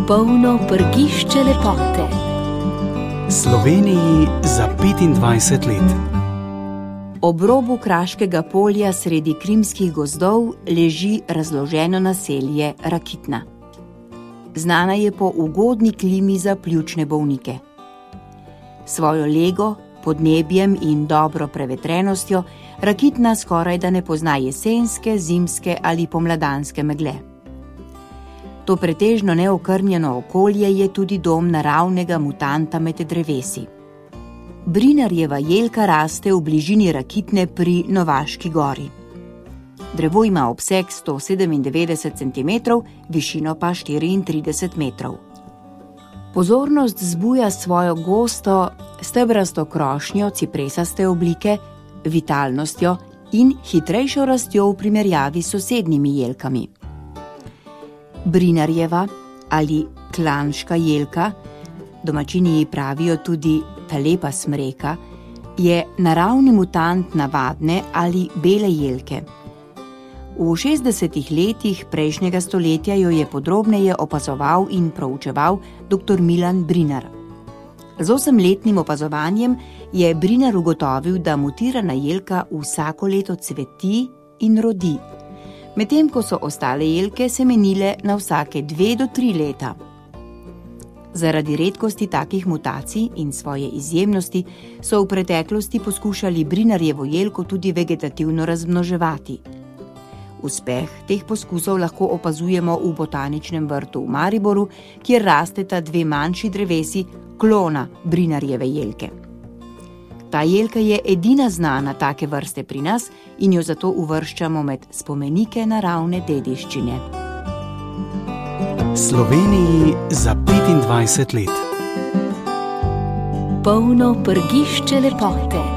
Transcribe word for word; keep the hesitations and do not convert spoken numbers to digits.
Polno prgišče lepote. Sloveniji za petindvajset let. Ob robu Kraškega polja sredi krimskih gozdov leži razloženo naselje Rakitna. Znana je po ugodni klimi za pljučne bolnike. Svojo lego, podnebjem in dobro prevetrenostjo Rakitna skorajda ne pozna jesenske, zimske ali pomladanske megle. To pretežno neokrnjeno okolje je tudi dom naravnega mutanta med drevesi. Brinarjeva jelka raste v bližini Rakitne pri Novaški gori. Drevo ima obseg sto sedemindevetdeset centimetrov, višino pa štiriintrideset metrov. Pozornost zbuja svojo gosto, stebrasto krošnjo cipresaste oblike, vitalnostjo in hitrejšo rastjo v primerjavi s sosednjimi jelkami. Brinarjeva ali klanška jelka, domačini ji pravijo tudi ta lepa smreka, je naravni mutant navadne ali bele jelke. V šestdesetih letih prejšnjega stoletja jo je podrobneje opazoval in proučeval doktor Milan Brinar. Z osemletnim opazovanjem je Brinar ugotovil, da mutirana jelka vsako leto cveti in rodi, medtem ko so ostale jelke semenile na vsake dve do tri leta. Zaradi redkosti takih mutacij in svoje izjemnosti so v preteklosti poskušali Brinarjevo jelko tudi vegetativno razmnoževati. Uspeh teh poskusov lahko opazujemo v botaničnem vrtu v Mariboru, kjer rasteta dve manjši drevesi klona Brinarjeve jelke. Ta jelka je edina znana take vrste pri nas in jo zato uvrščamo med spomenike naravne dediščine. Sloveniji za petindvajset let. Polno prgišče lepote.